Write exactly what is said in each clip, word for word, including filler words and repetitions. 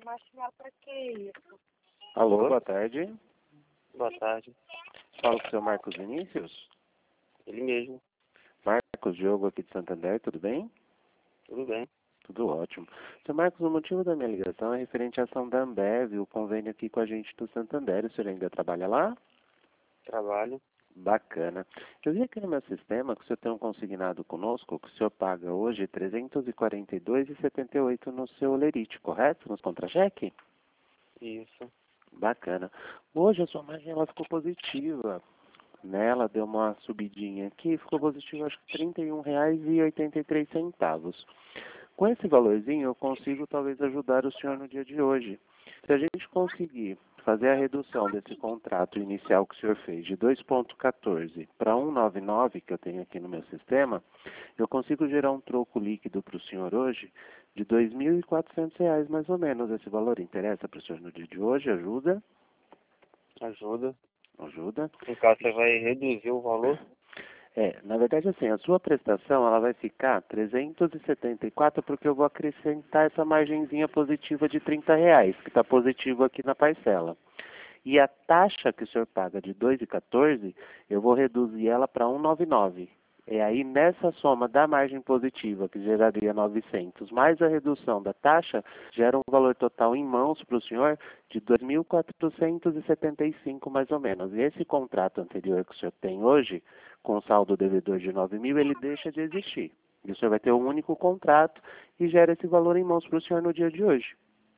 Marcelo, pra que isso? Alô, Alô? boa tarde. Boa tarde. Falo com o seu Marcos Vinícius. Ele mesmo. Marcos Diogo aqui de Santander, tudo bem? Tudo bem. Tudo ótimo. Seu Marcos, o motivo da minha ligação é referente à ação da Ambev, o convênio aqui com a gente do Santander. O senhor ainda trabalha lá? Trabalho. Bacana. Eu vi aqui no meu sistema que o senhor tem um consignado conosco, que o senhor paga hoje trezentos e quarenta e dois reais e setenta e oito centavos no seu Olerite, correto? Nos contra-cheque? Isso. Bacana. Hoje a sua margem ela ficou positiva. Nela deu uma subidinha aqui, ficou positivo acho que trinta e um reais e oitenta e três centavos. Com esse valorzinho eu consigo talvez ajudar o senhor no dia de hoje. Se a gente conseguir fazer a redução desse contrato inicial que o senhor fez de dois ponto quatorze para um vírgula noventa e nove que eu tenho aqui no meu sistema, eu consigo gerar um troco líquido para o senhor hoje de dois mil e quatrocentos reais mais ou menos. Esse valor interessa para o senhor no dia de hoje? Ajuda? Ajuda. Ajuda? No caso, você vai reduzir o valor? É, na verdade assim, a sua prestação ela vai ficar trezentos e setenta e quatro porque eu vou acrescentar essa margenzinha positiva de trinta reais, que está positivo aqui na parcela. E a taxa que o senhor paga de dois vírgula quatorze, eu vou reduzir ela para um vírgula noventa e nove. E aí nessa soma da margem positiva, que geraria novecentos, mais a redução da taxa, gera um valor total em mãos para o senhor de dois mil quatrocentos e setenta e cinco mais ou menos. E esse contrato anterior que o senhor tem hoje, com saldo devedor de nove mil, ele deixa de existir. E o senhor vai ter um único contrato e gera esse valor em mãos para o senhor no dia de hoje.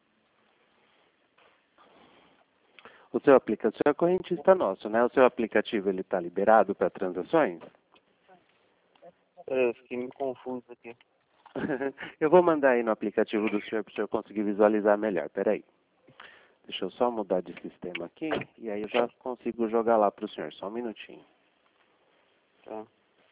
O seu aplicativo, o senhor é correntista nosso, né? O seu aplicativo ele está liberado para transações? Eu fiquei meio confuso aqui. Eu vou mandar aí no aplicativo do senhor para o senhor conseguir visualizar melhor. Peraí. Deixa eu só mudar de sistema aqui e aí eu já consigo jogar lá para o senhor. Só um minutinho. Tá.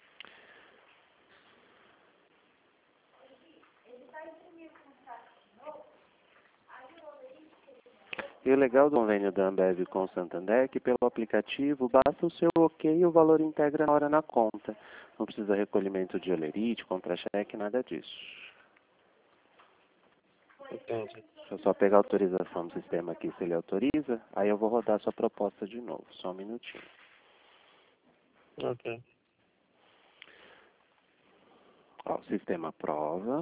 E o legal do convênio da Ambev com o Santander é que pelo aplicativo basta o seu ok e o valor integra na hora na conta. Não precisa recolhimento de olerite, contra-cheque, nada disso. Entendi. Deixa eu só pegar a autorização do sistema aqui, se ele autoriza, aí eu vou rodar a sua proposta de novo. Só um minutinho. Ok. Ó, o sistema aprova.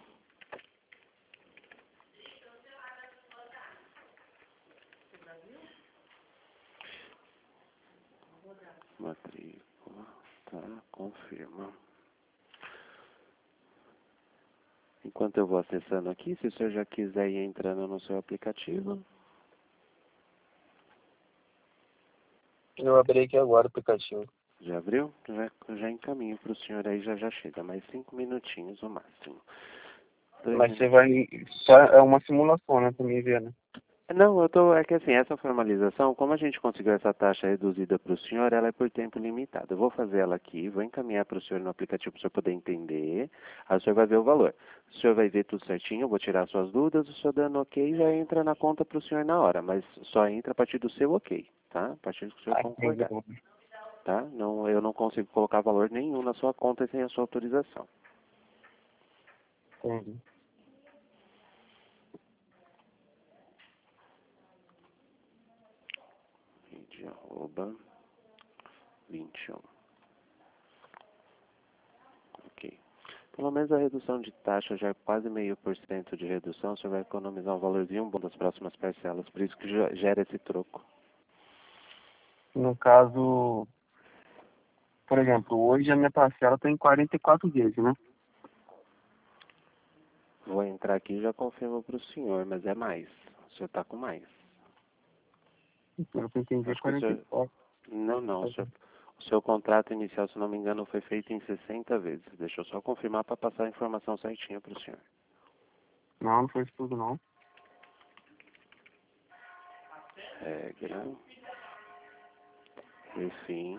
Matrícula, tá, confirma. Enquanto eu vou acessando aqui, se o senhor já quiser ir entrando no seu aplicativo. Eu abri aqui agora o aplicativo. Já abriu? Já, já encaminho para o senhor aí, já já chega. Mais cinco minutinhos no máximo. Dois Mas você minutos. vai... Só é uma simulação, né? Pra mim ver, né? Não, eu tô, é que assim, essa formalização, como a gente conseguiu essa taxa reduzida para o senhor, ela é por tempo limitado. Eu vou fazer ela aqui, vou encaminhar para o senhor no aplicativo para o senhor poder entender, aí o senhor vai ver o valor. O senhor vai ver tudo certinho, eu vou tirar suas dúvidas, o senhor dando ok já entra na conta para o senhor na hora, mas só entra a partir do seu ok, tá? A partir do que o senhor Ah, concordar, entendi. tá? Não, eu não consigo colocar valor nenhum na sua conta sem a sua autorização. Entendi. Rede arroba vinte e um. Ok. Pelo menos a redução de taxa já é quase meio por cento de redução. Você vai economizar um valorzinho bom das próximas parcelas. Por isso que já gera esse troco. No caso... Por exemplo, hoje a minha parcela tem quarenta e quatro vezes, né? Vou entrar aqui e já confirmo para o senhor, mas é mais. O senhor está com mais. Pelo que eu entendi, é Acho que o quarenta e senhor... quatro. Não, não. O, senhor... o seu contrato inicial, se não me engano, foi feito em sessenta vezes. Deixa eu só confirmar para passar a informação certinha para o senhor. Não, não foi isso tudo, não. Regra. Enfim.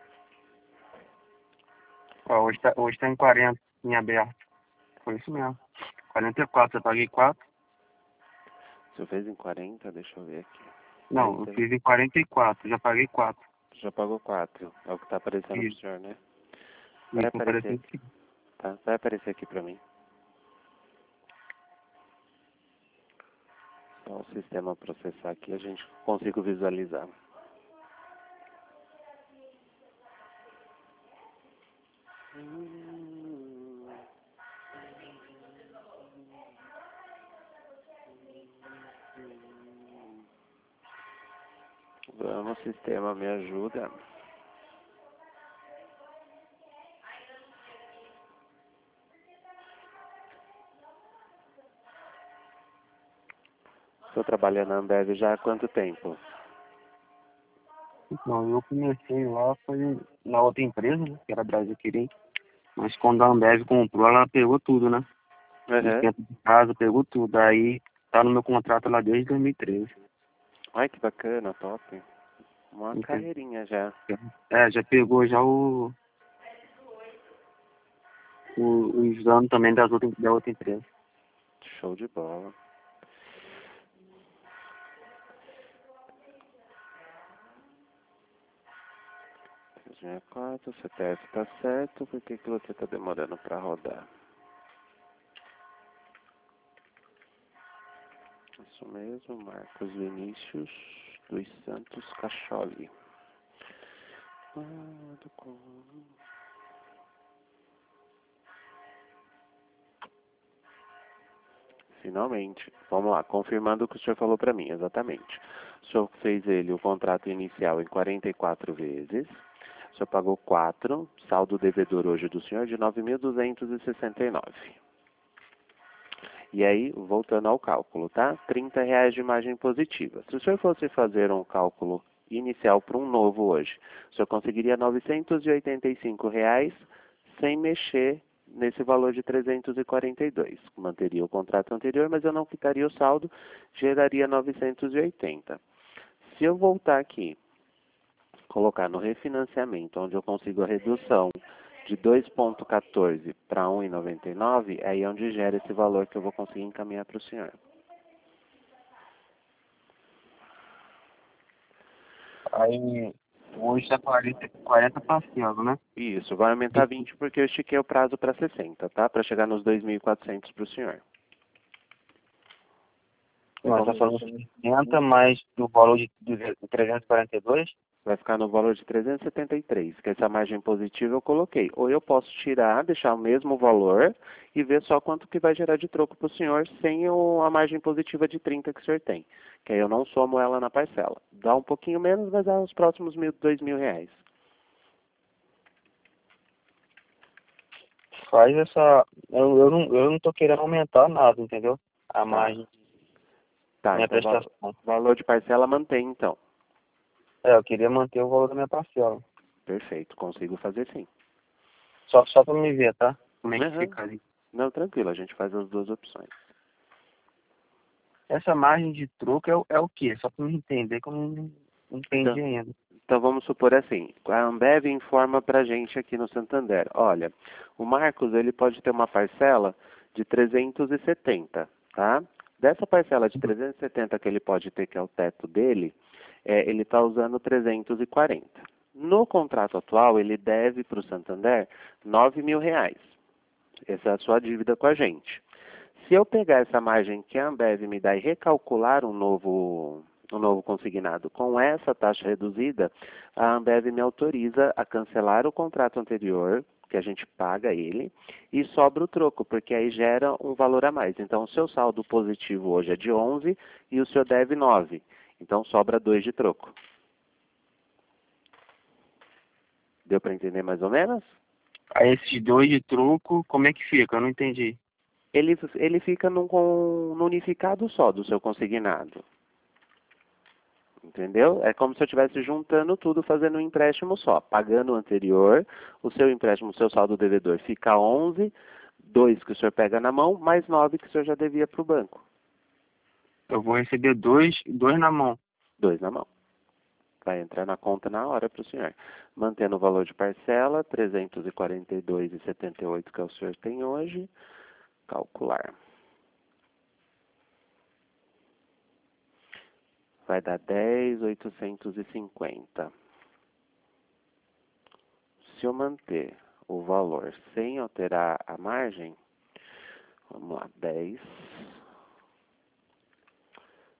Ó, hoje tá, hoje tá em quarenta, em aberto. Foi isso mesmo. quarenta e quatro, eu paguei quatro. O senhor fez em quarenta? Deixa eu ver aqui. Não, Aí eu você fiz em quarenta e quatro, já paguei quatro. já pagou quatro. É o que está aparecendo para o Isso, senhor, né? Vai isso, aparecer parecendo aqui. que... Tá? Vai aparecer aqui para mim. Para o sistema processar aqui, a gente consigo visualizar. Vamos, sistema, me ajuda. Estou trabalhando na Ambev já há quanto tempo? Então, eu comecei lá, foi na outra empresa, né, que era Brasil Quirim. Mas quando a Ambev comprou, ela pegou tudo, né? Os Uhum. tempos de casa, pegou tudo. Aí tá no meu contrato lá desde dois mil e treze. Ai, que bacana, top. Uma Entendeu? carreirinha já. É, já pegou já o, o, os anos também das outra, da outra empresa. Show de bola. três sessenta e quatro, C P F tá certo, por que que você tá demorando para rodar? Isso mesmo, Marcos Vinícius dos Santos Cacholi. Ah, do com- Finalmente. Vamos lá, confirmando o que o senhor falou para mim, exatamente. O senhor fez ele o contrato inicial em quarenta e quatro vezes. O senhor pagou quatro, saldo devedor hoje do senhor de nove mil duzentos e sessenta e nove. E aí, voltando ao cálculo, tá? trinta reais de margem positiva. Se o senhor fosse fazer um cálculo inicial para um novo hoje, o senhor conseguiria novecentos e oitenta e cinco reais sem mexer nesse valor de trezentos e quarenta e dois. Manteria o contrato anterior, mas eu não quitaria o saldo, geraria novecentos e oitenta. Se eu voltar aqui, colocar no refinanciamento, onde eu consigo a redução de dois vírgula quatorze para um vírgula noventa e nove, é aí onde gera esse valor que eu vou conseguir encaminhar para o senhor. Aí hoje tá quarenta, quarenta parcela, né? Isso, vai aumentar vinte porque eu estiquei o prazo para sessenta, tá? Para chegar nos dois mil e quatrocentos para o senhor. É Nós como tá falando de sessenta mais do valor de trezentos e quarenta e dois. vai ficar no valor de trezentos e setenta e três, que essa margem positiva eu coloquei. Ou eu posso tirar, deixar o mesmo valor e ver só quanto que vai gerar de troco para o senhor sem o, a margem positiva de trinta que o senhor tem. Que aí eu não somo ela na parcela. Dá um pouquinho menos, mas dá os próximos mil, dois mil reais. Faz essa. Eu, eu, não, eu não tô querendo aumentar nada, entendeu? A Tá. margem, Tá, minha então val- prestação. valor de parcela mantém então. É, eu queria manter o valor da minha parcela. Perfeito, consigo fazer sim. Só, só pra me ver, tá? Como é que Uhum. fica ali. Não, tranquilo, a gente faz as duas opções. Essa margem de troco é, o- é o quê? Só pra me entender que eu não, não Então, entendi ainda. então vamos supor assim, a Ambev informa pra gente aqui no Santander, olha, o Marcos ele pode ter uma parcela de trezentos e setenta, tá? Dessa parcela de trezentos e setenta que ele pode ter, que é o teto dele, é, ele está usando trezentos e quarenta. No contrato atual, ele deve para o Santander nove mil reais. Essa é a sua dívida com a gente. Se eu pegar essa margem que a Ambev me dá e recalcular um novo, um novo consignado com essa taxa reduzida, a Ambev me autoriza a cancelar o contrato anterior, que a gente paga ele, e sobra o troco, porque aí gera um valor a mais. Então, o seu saldo positivo hoje é de onze e o senhor deve nove. Então, sobra dois de troco. Deu para entender mais ou menos? Aí esses dois de troco, como é que fica? Eu não entendi. Ele, ele fica num, com, num unificado só do seu consignado. Entendeu? É como se eu estivesse juntando tudo, fazendo um empréstimo só. Pagando o anterior, o seu empréstimo, o seu saldo devedor fica onze, dois que o senhor pega na mão, mais nove que o senhor já devia para o banco. Eu vou receber dois, dois na mão. Dois na mão. Vai entrar na conta na hora para o senhor. Mantendo o valor de parcela, trezentos e quarenta e dois vírgula setenta e oito que é o senhor tem hoje. Calcular. Vai dar dez mil oitocentos e cinquenta. Se eu manter o valor sem alterar a margem, vamos lá, dez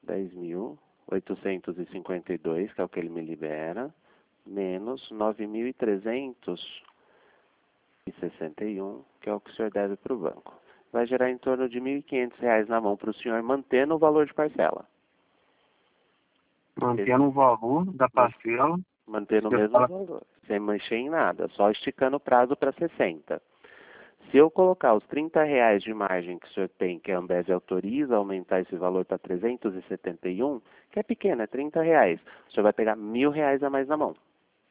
dez mil oitocentos e cinquenta e dois, que é o que ele me libera, menos nove mil trezentos e sessenta e um, que é o que o senhor deve para o banco. Vai gerar em torno de mil e quinhentos reais na mão para o senhor, mantendo o valor de parcela. Mantendo o valor da parcela. Mantendo o Você mesmo fala- valor, sem mexer em nada, só esticando o prazo para sessenta. Se eu colocar os trinta reais de margem que o senhor tem, que a Ambev autoriza, aumentar esse valor para trezentos e setenta e um, que é pequeno, é trinta reais, o senhor vai pegar mil reais a mais na mão.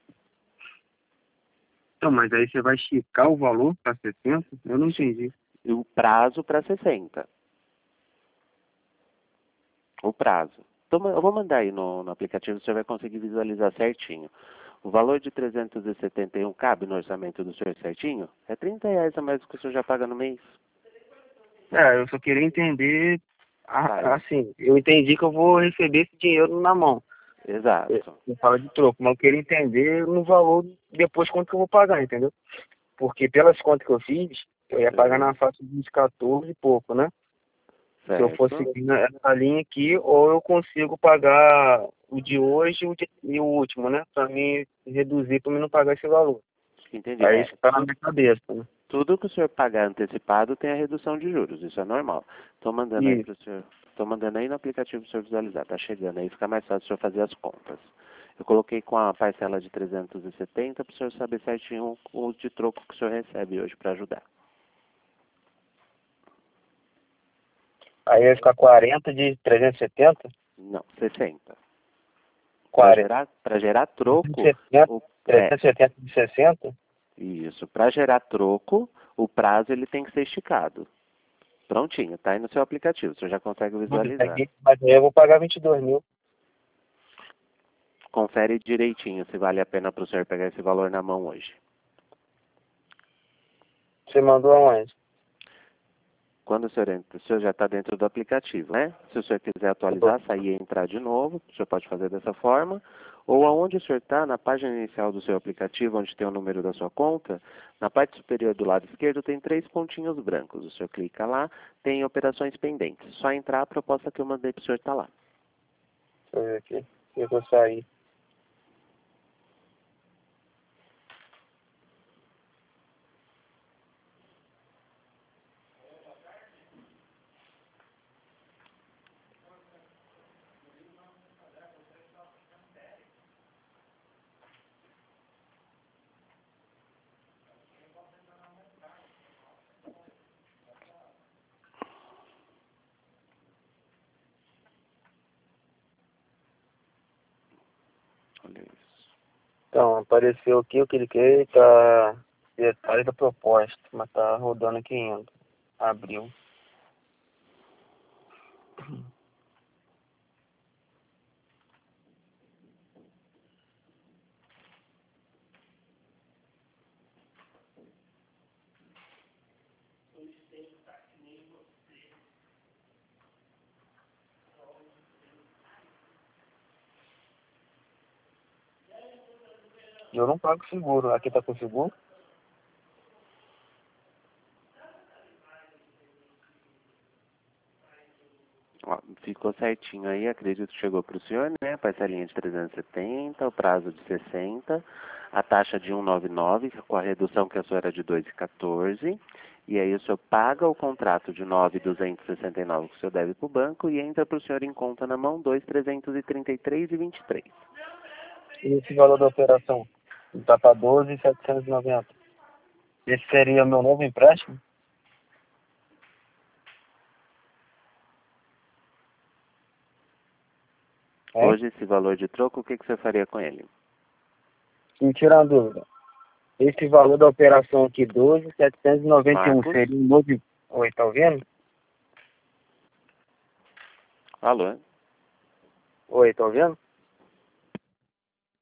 Então, mas aí você vai esticar o valor para sessenta? Eu não entendi. E o prazo para sessenta. O prazo. Então, eu vou mandar aí no, no aplicativo, o senhor vai conseguir visualizar certinho. O valor de trezentos e setenta e um cabe no orçamento do senhor certinho? É trinta reais a mais do que o senhor já paga no mês. É, eu só queria entender, a- Tá, assim, eu entendi que eu vou receber esse dinheiro na mão. exato. Não fala de troco, mas eu queria entender no valor depois quanto que eu vou pagar, entendeu? Porque pelas contas que eu fiz, eu ia pagar na faixa de quatorze e pouco, né? Se eu for Certo. seguir essa linha aqui, ou eu consigo pagar o de hoje e o, de- e o último, né? Pra me reduzir, pra mim não pagar esse valor. Entendi. Aí É, isso tá na minha cabeça, né? tudo que o senhor pagar antecipado tem a redução de juros, isso é normal. Estou mandando aí Isso. para o senhor, estou mandando aí no aplicativo para o senhor visualizar, está chegando aí, fica mais fácil o senhor fazer as contas. Eu coloquei com a parcela de trezentos e setenta para o senhor saber certinho o de troco que o senhor recebe hoje para ajudar. Aí vai ficar quarenta de trezentos e setenta? Não, sessenta. Para quarenta. gerar, para gerar troco, o, é, trezentos e setenta de sessenta? isso, para gerar troco, o prazo ele tem que ser esticado. Prontinho, tá aí no seu aplicativo, o senhor já consegue visualizar. Mas aí eu vou pagar vinte e dois mil. Confere direitinho se vale a pena para o senhor pegar esse valor na mão hoje. Você mandou aonde? Quando o senhor entra, o senhor já está dentro do aplicativo, né? Se o senhor quiser atualizar, sair e entrar de novo, o senhor pode fazer dessa forma. Ou aonde o senhor está, na página inicial do seu aplicativo, onde tem o número da sua conta, na parte superior do lado esquerdo tem três pontinhos brancos. O senhor clica lá, tem operações pendentes. Só entrar, a proposta que eu mandei para o senhor está lá. Deixa eu ver aqui. Eu vou sair. Olha isso. Então, apareceu aqui, eu cliquei, tá detalhe da proposta, mas tá rodando aqui ainda. Abriu. Eu não pago seguro. Aqui tá com seguro? Ó, ficou certinho aí, acredito que chegou para o senhor, né? Parcelinha de trezentos e setenta, o prazo de sessenta, a taxa de cento e noventa e nove, com a redução que a sua era de dois e quatorze. E aí o senhor paga o contrato de nove mil duzentos e sessenta e nove que o senhor deve para o banco e entra para o senhor em conta na mão dois mil trezentos e trinta e três e vinte e três. E esse valor da operação? Tá para doze mil setecentos e noventa. Esse seria o meu novo empréstimo? É? Hoje esse valor de troco, o que, que você faria com ele? Me tira a dúvida. Esse valor da operação aqui, doze mil setecentos e noventa e um, Marcos? seria um novo... Oi, tá ouvindo? Alô? Oi, tá ouvindo?